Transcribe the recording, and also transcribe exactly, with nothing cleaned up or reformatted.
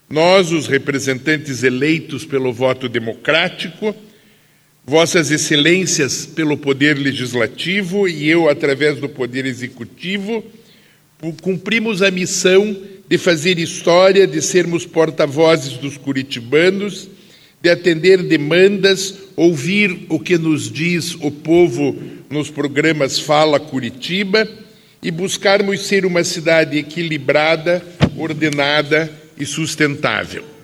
nós, os representantes eleitos pelo voto democrático, Vossas Excelências pelo Poder Legislativo e eu, através do Poder Executivo, cumprimos a missão de fazer história, de sermos porta-vozes dos curitibanos, de atender demandas, ouvir o que nos diz o povo nos programas Fala Curitiba e buscarmos ser uma cidade equilibrada, ordenada e sustentável.